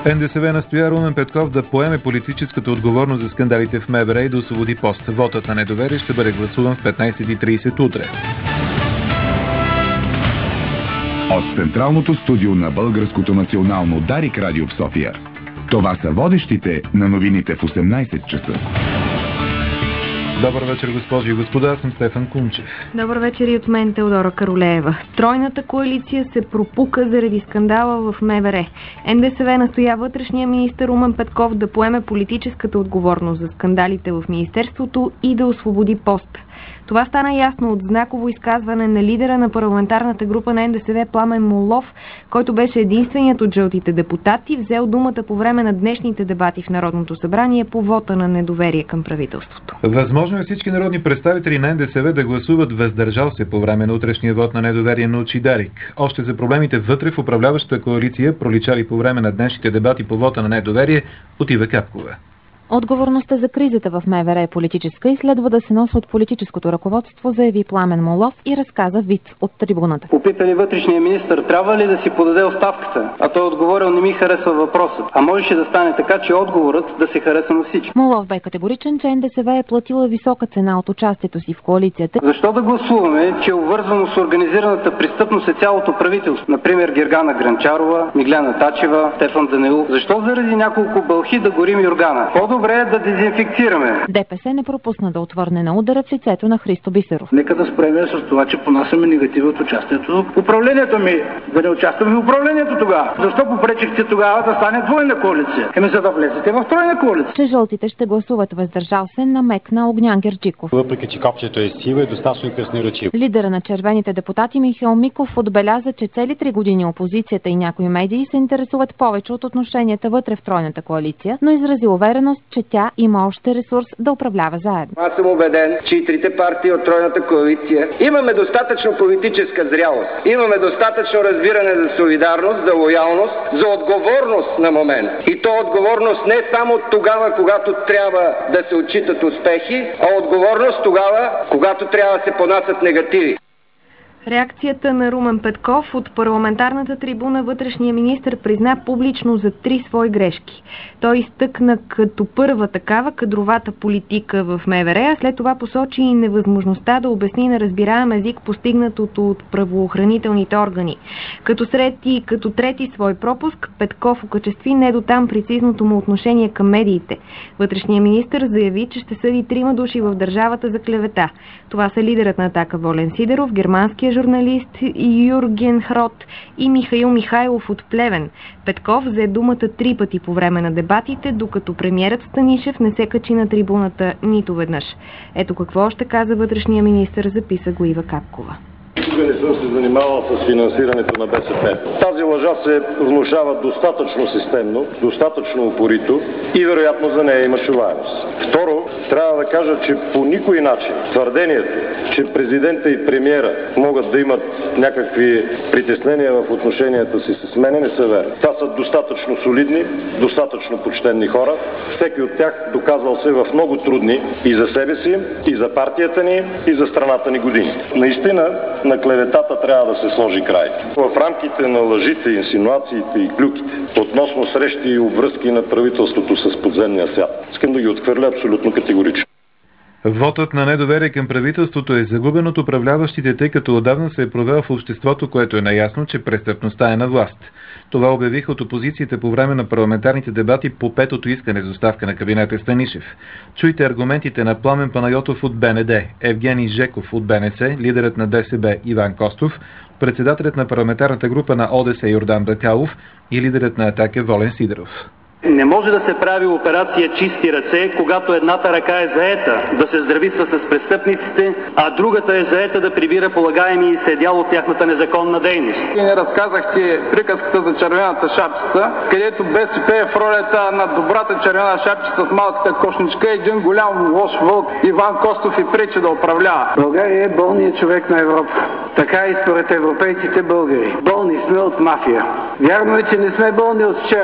НДСВ настоя Румен Петков да поеме политическата отговорност за скандалите в МВР и да освободи поста. Вотът на недоверие ще бъде гласуван в 15:30 утре. От централното студио на Българското национално Дарик радио в София. Това са водещите на новините в 18 часа. Добър вечер, госпожи и господа, аз съм Стефан Кунчев. Добър вечер и от мен, Теодора Каролеева. Тройната коалиция се пропука заради скандала в МВР. НДСВ настоя вътрешния министър Румен Петков да поеме политическата отговорност за скандалите в министерството и да освободи поста. Това стана ясно от знаково изказване на лидера на парламентарната група на НДСВ Пламен Моллов, който беше единственият от жълтите депутати, взел думата по време на днешните дебати в Народното събрание по вота на недоверие към правителството. Възможно е всички народни представители на НДСВ да гласуват въздържал се по време на утрешния вод на недоверие, научи Дарик. Още за проблемите вътре в управляващата коалиция, проличали по време на днешните дебати по вота на недоверие, от Ива Капкова. Отговорността за кризата в МВР е политическа и следва да се носи от политическото ръководство, заяви Пламен Моллов и разказа виц от трибуната. Попитали вътрешния министър, трябва ли да си подаде оставката? А той отговорил, не ми харесва въпросът. А можеше да стане така, че отговорът да се хареса на всички. Моллов бе категоричен, че НДСВ е платила висока цена от участието си в коалицията. Защо да гласуваме, че обвързано с организираната престъпност е цялото правителство? Например, Гергана Гранчарова, Миглена Тачева, Стефан Данаилов. Защо заради няколко бълхи да горим Юргана? Добре е да дезинфекцираме. ДПС не пропусна да отвърне на удара в лицето на Христо Бисеров. Нека да спреме с това, че понасяме негативи от участието в управлението ми. Да не участваме в управлението тогава. Защо попречихте тогава да стане двойна коалиция? За да влезете в тройна коалиция. Че жълтите ще гласуват въздържал се, намекна Огнян Герджиков. Въпреки че копчето е сива и достатъчно красноречиво. Лидера на червените депутати Михаил Миков отбеляза, че цели 3 години опозицията и някои медии се интересуват повече от отношенията вътре в тройната коалиция, но изрази увереност, че тя има още ресурс да управлява заедно. Аз съм убеден, че и трите партии от тройната коалиция имаме достатъчно политическа зрялост, имаме достатъчно разбиране за солидарност, за лоялност, за отговорност на момент. И то отговорност не само тогава, когато трябва да се отчитат успехи, а отговорност тогава, когато трябва да се понасят негативи. Реакцията на Румен Петков от парламентарната трибуна вътрешния министър призна публично за 3 свои грешки. Той изтъкна като първа такава кадровата политика в МВР, а след това посочи и невъзможността да обясни на разбираем език постигнатото от правоохранителните органи. Като трети свой пропуск, Петков окачестви не до там прецизното му отношение към медиите. Вътрешния министър заяви, че ще съди 3 души в държавата за клевета. Това са лидерът на Атака Волен Сидеров, германския журналист Юрген Хрот и Михаил Михайлов от Плевен. Петков взе думата 3 пъти по време на дебатите, докато премиерът Станишев не се качи на трибуната нито веднъж. Ето какво още каза вътрешния министър, записа го Ива Капкова. Никога не съм се занимавал с финансирането на БСП. Тази лъжа се внушава достатъчно системно, достатъчно упорито и вероятно за нея има чуваемост. Второ, трябва да кажа, че по никой начин твърдението, че президента и премиера могат да имат някакви притеснения в отношенията си с мене, не са верни. Та са достатъчно солидни, достатъчно почтенни хора. Всеки от тях доказал се в много трудни и за себе си, и за партията ни, и за страната ни години. Наистина, на клеветата трябва да се сложи край. В рамките на лъжите, инсинуациите и клюките относно срещи и обвръзки на правителството с подземния свят, искам да ги отхвърля абсолютно категорично. Вотът на недоверие към правителството е загубен от управляващите, тъй като отдавна се е провел в обществото, което е наясно, че престъпността е на власт. Това обявиха от опозицията по време на парламентарните дебати по 5-то искане за оставка на кабинета Станишев. Чуйте аргументите на Пламен Панайотов от БНД, Евгений Жеков от БНС, лидерът на ДСБ Иван Костов, председателят на парламентарната група на ОДС Йордан Бакалов и лидерът на Атака Волен Сидеров. Не може да се прави операция чисти ръце, когато едната ръка е заета да се здрависва с престъпниците, а другата е заета да прибира полагаеми и седял от тяхната незаконна дейност. И не разказахте приказката за червената шапчица, където БСП е в ролята на добрата червена шапчица с малката кошничка, един голям лош вълк, Иван Костов, и пречи да управлява. България е болният човек на Европа. Така и според европейците българи. Болни сме от мафия. Вярно е, че не сме болни от вчера.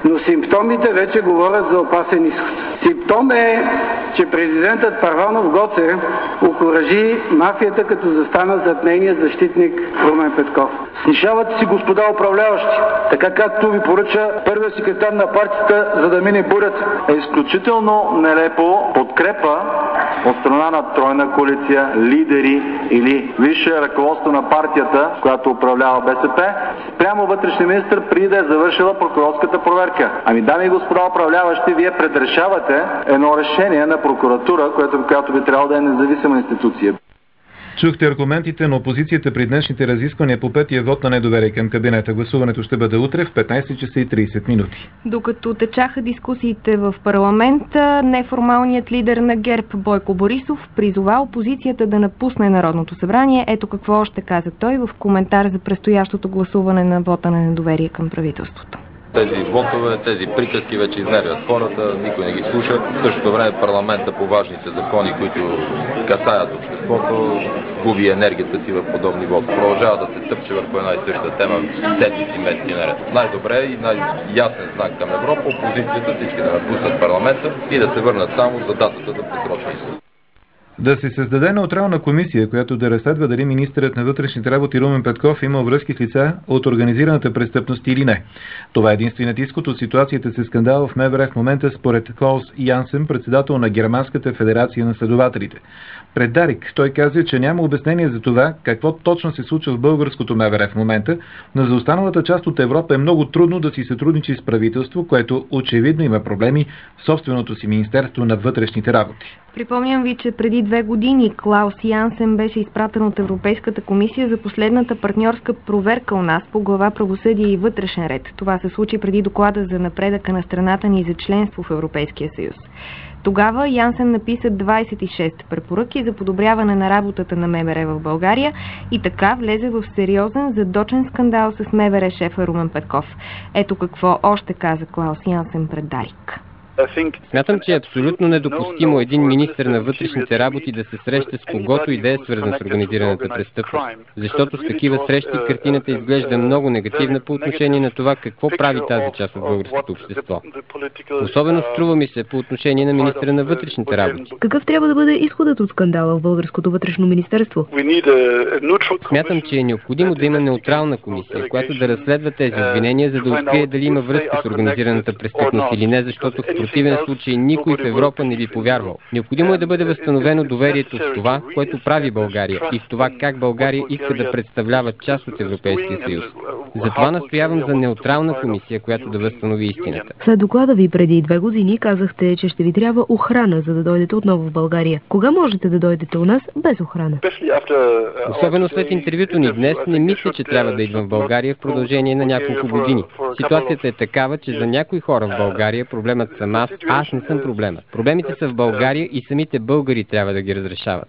Но симптомите вече говорят за опасен изход. Симптом е, че президентът Първанов Гоце окуражи мафията, като застана зад нейния защитник Румен Петков. Снишавате си, господа управляващи, така както ви поръча първият секретар на партията, за да мине бурята. Е изключително нелепо подкрепа от страна на тройна коалиция, лидери или висше ръководство на партията, която управлява БСП, спрямо вътрешния министър преди да е завършила прокурорската проверка. Ами, дами и господа управляващи, вие предрешавате едно решение на прокуратура, която би трябвало да е независима институция. Чухте аргументите на опозицията при днешните разисквания по петия вод на недоверие към кабинета. Гласуването ще бъде утре в 15 часа и 30 минути. Докато течаха дискусиите в парламента, неформалният лидер на ГЕРБ Бойко Борисов призова опозицията да напусне Народното събрание. Ето какво още каза той в коментар за предстоящото гласуване на вота на недоверие към правителството. Тези вотове, тези приказки вече изнервят хората, никой не ги слуша. В същото време парламента по важните закони, които касаят обществото, губи енергията си в подобни води. Продължава да се тъпче върху една и съща тема седмици, месеци наред. Най-добре и най-ясен знак към Европа, опозицията всички да напуснат парламента и да се върнат само за датата за предсрочни избори. Да се създаде неутрална комисия, която да разследва дали министърът на вътрешните работи Румен Петков има връзки с лица от организираната престъпност или не. Това е единственият изход от ситуацията с скандал в МВР в момента според Клаус Янсен, председател на Германската федерация на следователите. Пред Дарик той каза, че няма обяснение за това какво точно се случва в българското МВР в момента, но за останалата част от Европа е много трудно да си сътрудничи с правителство, което очевидно има проблеми в собственото си Министерство на вътрешните работи. Припомням ви, че преди 2 години Клаус Янсен беше изпратен от Европейската комисия за последната партньорска проверка у нас по глава правосъдие и вътрешен ред. Това се случи преди доклада за напредъка на страната ни за членство в Европейския съюз. Тогава Янсен написа 26 препоръки за подобряване на работата на МВР в България и така влезе в сериозен задочен скандал с МВР шефа Румен Петков. Ето какво още каза Клаус Янсен пред Дарик. Смятам, че е абсолютно недопустимо един министър на вътрешните работи да се среща с когото и да е свързан с организираната престъпност. Защото с такива срещи картината изглежда много негативна по отношение на това какво прави тази част от българското общество. Особено струва ми се по отношение на министъра на вътрешните работи. Какъв трябва да бъде изходът от скандала в българското вътрешно министерство? Смятам, че е необходимо да има неутрална комисия, която да разследва тези обвинения, за да открие дали има връзка с организираната престъпност или не, защото в противен случай никой в Европа не би повярвал. Необходимо е да бъде възстановено доверието в това, което прави България и в това как България иска да представлява част от Европейския съюз. Затова настоявам за неутрална комисия, която да възстанови истината. След доклада ви преди 2 години казахте, че ще ви трябва охрана, за да дойдете отново в България. Кога можете да дойдете у нас без охрана? Особено след интервюто ни днес, не мисля, че трябва да идвам в България в продължение на няколко години. Ситуацията е такава, че за някои хора в България проблемът съм аз не съм проблемът. Проблемите са в България и самите българи трябва да ги разрешават.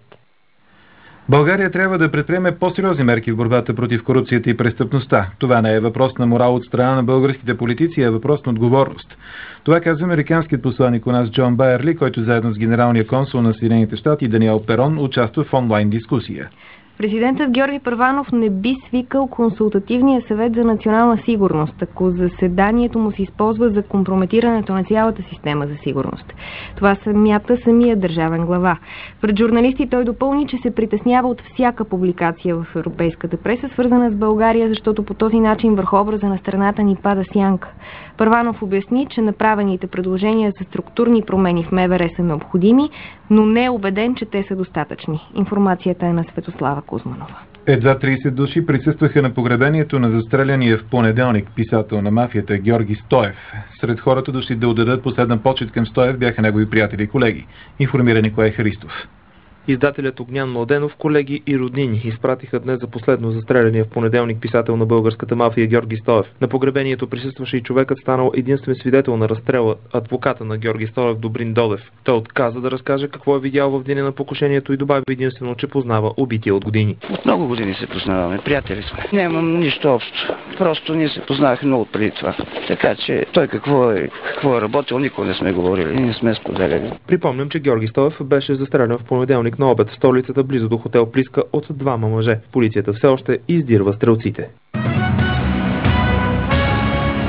България трябва да предприеме по-сериозни мерки в борбата против корупцията и престъпността. Това не е въпрос на морал от страна на българските политици, а е въпрос на отговорност. Това казва американският посланик у нас Джон Байерли, който заедно с генералния консул на Съединените щати Даниел Перон участва в онлайн дискусия. Президентът Георги Първанов не би свикал консултативния съвет за национална сигурност, ако заседанието му се използва за компрометирането на цялата система за сигурност. Това смята самия държавен глава. Пред журналисти той допълни, че се притеснява от всяка публикация в европейската преса, свързана с България, защото по този начин върху образа на страната ни пада сянка. Първанов обясни, че направените предложения за структурни промени в МВР са необходими, но не е убеден, че те са достатъчни. Информацията е на Светослава Кузманова. Едва 30 души присъстваха на погребението на застреляния в понеделник писател на мафията Георги Стоев. Сред хората дошли да отдадат последна почет към Стоев бяха негови приятели и колеги. Информира Николай Христов. Издателят Огнян Младенов, колеги и роднини изпратиха днес за последно застреляния в понеделник писател на българската мафия Георги Стоев. На погребението присъстваше и човекът, станал единствен свидетел на разстрела, адвоката на Георги Стоев Добрин Додев. Той отказа да разкаже какво е видял в деня на покушението и добави единствено, че познава убития от години. От много години се познаваме, приятели сме. Нямам нищо общо. Просто ние се познахме много преди това. Така че той какво е работил, никога не сме говорили, не сме споделяли. Припомням, че Георги Стоев беше застрелян в понеделник на обед в столицата близо до хотел Плиска от 2 мъже. Полицията все още издирва стрелците.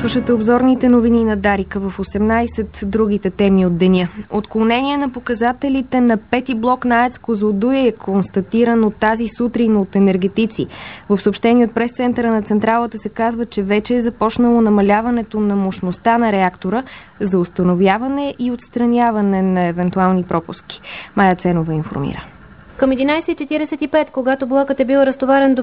Слушате обзорните новини на Дарика в 18, другите теми от деня. Отклонение на показателите на пети блок на АЕЦ Козлодуй е констатирано тази сутрин от енергетици. В съобщение от прес-центъра на централата се казва, че вече е започнало намаляването на мощността на реактора за установяване и отстраняване на евентуални пропуски. Майя Ценова информира. Към 11:45, когато блокът е бил разтоварен до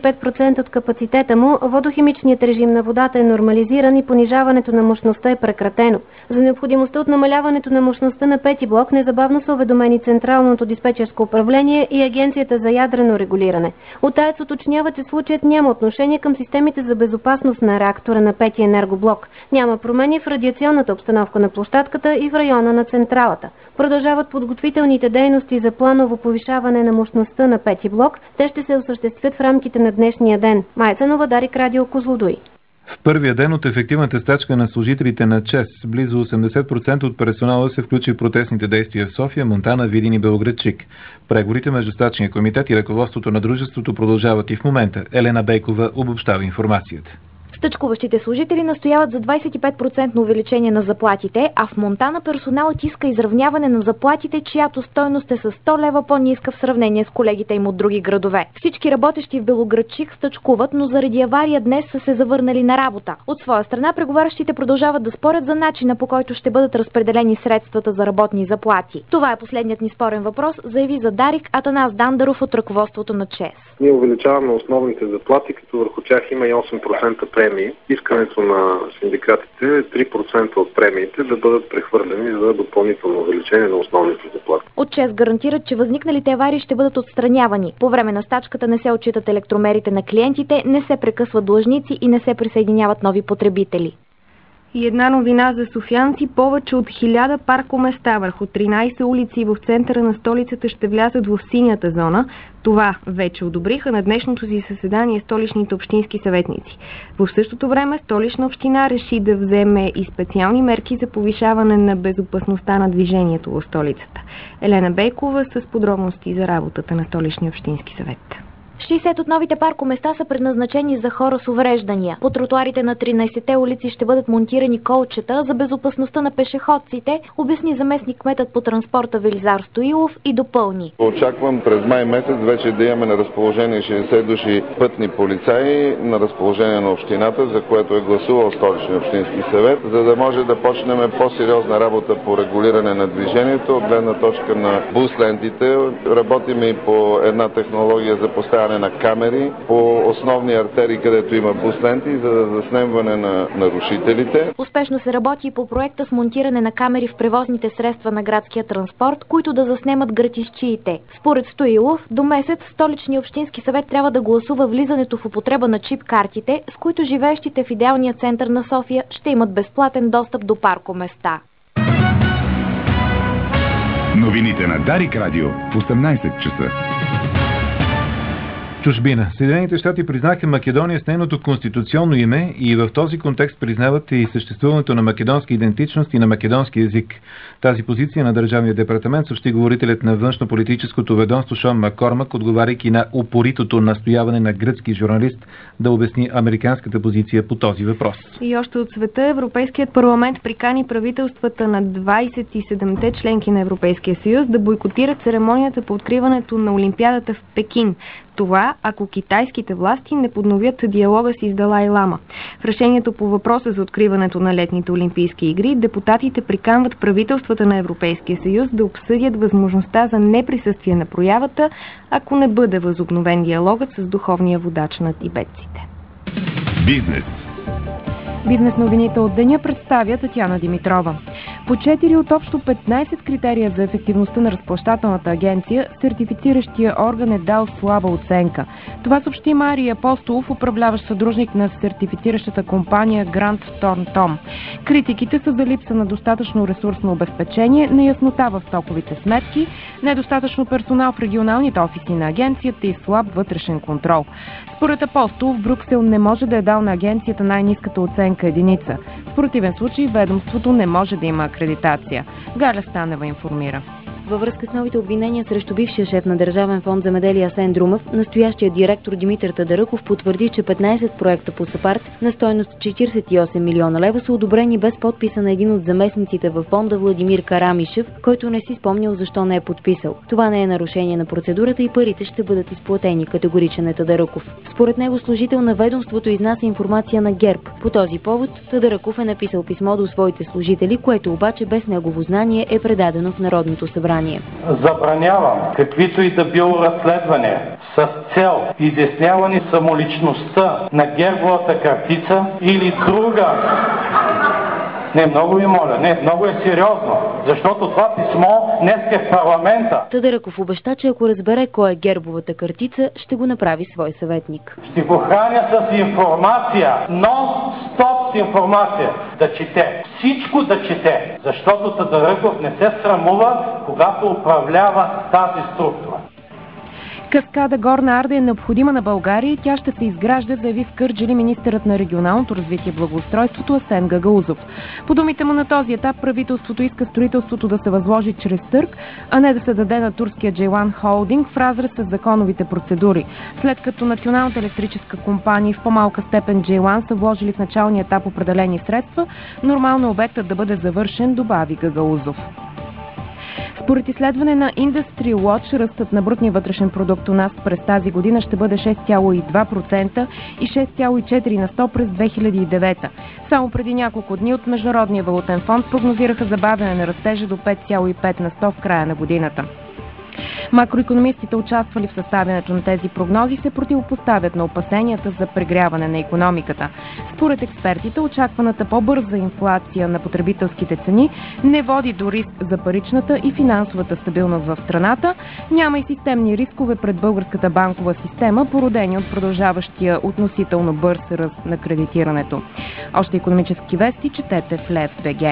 55% от капацитета му, водохимичният режим на водата е нормализиран и понижаването на мощността е прекратено. За необходимостта от намаляването на мощността на пети блок незабавно са уведомени Централното диспетчерско управление и Агенцията за ядрено регулиране. От АЕЦ уточнява, че случаят няма отношение към системите за безопасност на реактора на пети енергоблок. Няма промени в радиационната обстановка на площадката и в района на централата. Продължават подготвителните дейности за планово повишаване на мощността на пети блок. Те ще се осъществят в рамките на днешния ден. Майя Ценова, Дарик радио, Козлодуй. В първия ден от ефективната стачка на служителите на ЧЕЗ, близо 80% от персонала се включи в протестните действия в София, Монтана, Видин и Белоградчик. Преговорите между стачния комитет и ръководството на дружеството продължават и в момента. Елена Бейкова обобщава информацията. Стачкуващите служители настояват за 25% увеличение на заплатите, а в Монтана персоналът иска изравняване на заплатите, чиято стойност е с 100 лева по-ниска в сравнение с колегите им от други градове. Всички работещи в Белоградчик стачкуват, но заради авария днес са се завърнали на работа. От своя страна преговарящите продължават да спорят за начина, по който ще бъдат разпределени средствата за работни заплати. Това е последният ни спорен въпрос, заяви за Дарик Атанас Дандаров от ръководството на ЧЕЗ. Ние увеличаваме основните заплати, като върху тях има и 8% премии. Искането на синдикатите е 3% от премиите да бъдат прехвърлени за допълнително увеличение на основните заплати. От ЧЕЗ гарантират, че възникналите аварии ще бъдат отстранявани. По време на стачката не се отчитат електромерите на клиентите, не се прекъсват длъжници и не се присъединяват нови потребители. И една новина за софиянци. Повече от 1000 паркоместа върху 13 улици в центъра на столицата ще влязат в синята зона. Това вече одобриха на днешното си заседание столичните общински съветници. В същото време Столична община реши да вземе и специални мерки за повишаване на безопасността на движението в столицата. Елена Бейкова с подробности за работата на Столичния общински съвет. 60 от новите паркоместа са предназначени за хора с увреждания. По тротуарите на 13-те улици ще бъдат монтирани колчета за безопасността на пешеходците, обясни заместник-кметът по транспорта Велизар Стоилов и допълни. Очаквам през май месец вече да имаме на разположение 60 души пътни полицаи на разположение на общината, за което е гласувал Столичния общински съвет, за да може да почнем по-сериозна работа по регулиране на движението от гледна точка на бус лентите. Работим и по една технология за поставяне на камери по основни артерии, където има бус ленти, за заснемване на нарушителите. Успешно се работи и по проекта с монтиране на камери в превозните средства на градския транспорт, които да заснемат гратищиите. Според Стоилов, до месец Столичния общински съвет трябва да гласува влизането в употреба на чип-картите, с които живеещите в идеалния център на София ще имат безплатен достъп до паркоместа. Новините на Дарик Радио в 18 часа. Чужбина. Съединените щати признаха Македония с нейното конституционно име и в този контекст признават и съществуването на македонска идентичност и на македонски език. Тази позиция на Държавния департамент съобщи говорителят на външнополитическото ведомство Шон Маккормак, отговаряйки на упоритото настояване на гръцки журналист да обясни американската позиция по този въпрос. И още от света Европейският парламент прикани правителствата на 27-те членки на Европейския съюз да бойкотират церемонията по откриването на Олимпиадата в Пекин. Това, ако китайските власти не подновят диалога си с Далай Лама. В решението по въпроса за откриването на летните Олимпийски игри, депутатите приканват правителствата на Европейския съюз да обсъдят възможността за неприсъствие на проявата, ако не бъде възобновен диалогът с духовния водач на тибетците. Бизнес. Бизнес новините от деня представя Татяна Димитрова. По 4 от общо 15 критерия за ефективността на разплащателната агенция, сертифициращия орган е дал слаба оценка. Това съобщи Мария Апостолов, управляващ съдружник на сертифициращата компания Грант Торнтом. Критиките са за липса на достатъчно ресурсно обезпечение, неяснота в стоковите сметки, недостатъчно персонал в регионалните офиси на агенцията и слаб вътрешен контрол. Според Апостолов, Брюксел не може да е дал на агенцията най-ниската оценка единица. В противен случай ведомството не може да има акредитация. Галя Станева информира. Във връзка с новите обвинения срещу бившия шеф на Държавен фонд Земеделие Асен Друмев, настоящия директор Димитър Тадаръков потвърди, че 15 проекта по САПАРД на стойност 48 милиона лева са одобрени без подписа на един от заместниците във фонда Владимир Карамишев, който не си спомнял защо не е подписал. Това не е нарушение на процедурата и парите ще бъдат изплатени, категоричен е Тадаръков. Според него служител на ведомството изнася информация на ГЕРБ. По този повод Тадаръков е написал писмо до своите служители, което обаче без негово знание е предадено в Народното събрание. Забранявам каквито и да било разследвания с цел изясняване самоличността на гербовата картица или друга. Не, много ви моля, не, много е сериозно, защото това писмо днес е в парламента. Тадаръков обеща, че ако разбере кой е гербовата картица, ще го направи свой съветник. Ще го храня с информация, нон-стоп с информация, да чете, всичко да чете, защото Тадаръков не се срамува, когато управлява тази структура. Каскада Горна Арда е необходима на България и тя ще се изгражда, заяви в Кърджали министърът на регионалното развитие и благоустройството Асен Гагаузов. По думите му на този етап правителството иска строителството да се възложи чрез търг, а не да се даде на турския Джейлан Холдинг в разрез с законовите процедури. След като Националната електрическа компания в по-малка степен Джейлан са вложили в началния етап определени средства, нормално е обектът да бъде завършен, добави Гагаузов. Според изследване на Industry Watch, ръстът на брутния вътрешен продукт у нас през тази година ще бъде 6,2% и 6,4% през 2009. Само преди няколко дни от Международния валутен фонд прогнозираха забавяне на растежа до 5,5% в края на годината. Макроикономистите, участвали в съставянето на тези прогнози, се противопоставят на опасенията за прегряване на икономиката. Според експертите, очакваната по-бърза инфлация на потребителските цени не води до риск за паричната и финансовата стабилност в страната. Няма и системни рискове пред българската банкова система, породени от продължаващия относително бърз ръст на кредитирането. Още икономически вести четете в Лев.бг.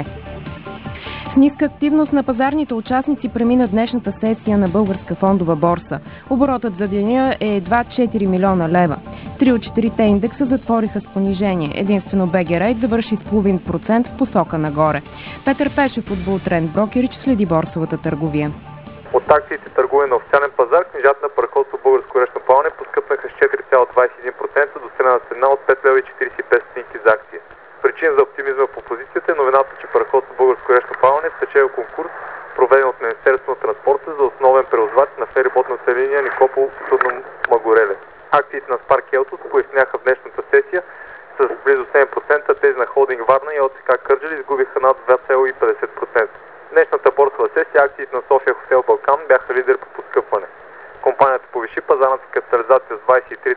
С ниска активност на пазарните участници премина днешната сесия на Българска фондова борса. Оборотът за деня е едва 4 милиона лева. 3 от 4 индекса затвориха с понижение. Единствено БГ Рейт завърши с 0,5% в посока нагоре. Петър Пешев от Бултренд Брокерич следи борсовата търговия. От акциите търгувани на официален пазар, книжата на параходство Българско речно плаване поскъпнаха с 4,21% до средна цена от 5,45 за акция. Причина за оптимизма по позицията е новината, че параходство Българско речно плаване спечели конкурс, проведен от Министерството на транспорта за основен превозвач на фериботната линия Никопол-Судно Магореле. Акциите на Спар Келтос поясняха в днешната сесия с близо 7%, тези на Холдинг Варна и ОЦК Кърджали изгубиха над 2,50%. Днешната борсова сесия акциите на София Хотел Балкан бяха лидер по поскъпване. Компанията повиши пазарната капитализация с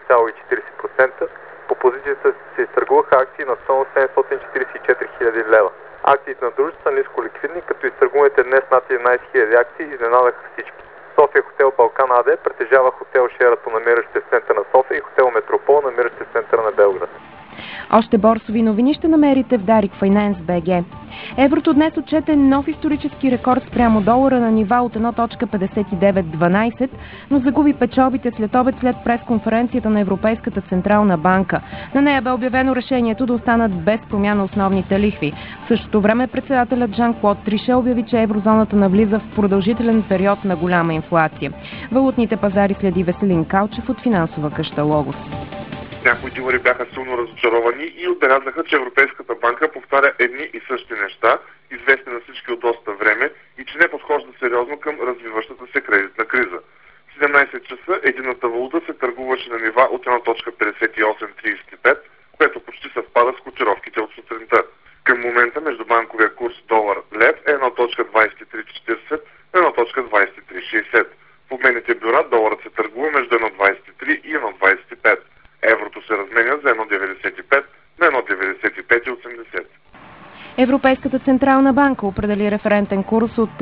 23,40%. По позицията се изтъргуваха акции на стойност 744 000 лева. Акциите на дружества са ниско ликвидни, като изтъргуваните днес над 11 000 акции изненадаха всички. София Хотел Балкан АД притежава хотел Шератон, намиращ се в центъра на София, и хотел Метропол, намиращ се в центъра на Белград. Още борсови новини ще намерите в Дарик Файнанс БГ. Еврото днес отчете нов исторически рекорд спрямо долара на нива от 1,5912, но загуби печалбите след обед след пресконференцията на Европейската централна банка. На нея бе обявено решението да останат без промяна основните лихви. В същото време председателят Жан-Клод Трише обяви, че еврозоната навлиза в продължителен период на голяма инфлация. Валутните пазари следи Веселин Калчев от финансова къща Логос. Някои дилъри бяха силно разочаровани и отбелязаха, че Европейската банка повтаря едни и същи неща, известни на всички от доста време, и че не подхожда сериозно към развиващата се кредитна криза. В 17 часа единната валута се търгуваше на нива от 1,5835, което почти съвпада с котировките от сутринта. Към момента междубанковия курс долар-лев е 1,2340 на 1,2360. В обменните бюра доларът се търгува между 1,23 и 1,25. Еврото се разменя за 1,95 на 1,9580. Европейската централна банка определи референтен курс от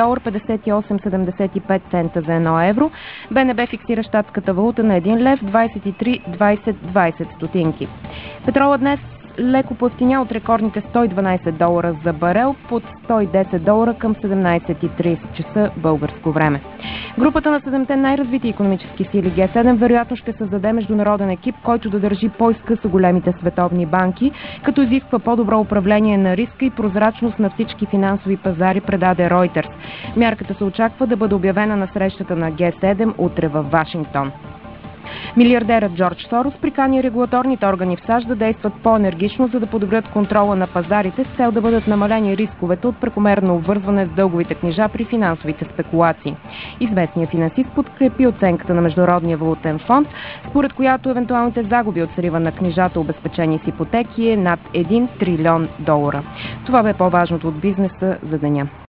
$1,5875 за 1 евро. БНБ фиксира щатската валута на 1 лев 23,20 стотинки. Петрола днес леко поевтиня от рекордните $112 за барел под $110 към 17:30 часа българско време. Групата на 7-те най-развити икономически сили Г7 вероятно ще създаде международен екип, който да държи по-изкъса големите световни банки, като изисква по-добро управление на риска и прозрачност на всички финансови пазари, предаде Reuters. Мярката се очаква да бъде обявена на срещата на Г7 утре във Вашингтон. Милиардерът Джордж Сорос прикани регулаторните органи в САЩ да действат по-енергично, за да подобрят контрола на пазарите с цел да бъдат намалени рисковете от прекомерно обвързване с дълговите книжа при финансовите спекулации. Известният финансист подкрепи оценката на Международния валутен фонд, според която евентуалните загуби от срива на книжата, обезпечени с ипотеки, е над $1 трилион. Това бе по-важното от бизнеса за деня.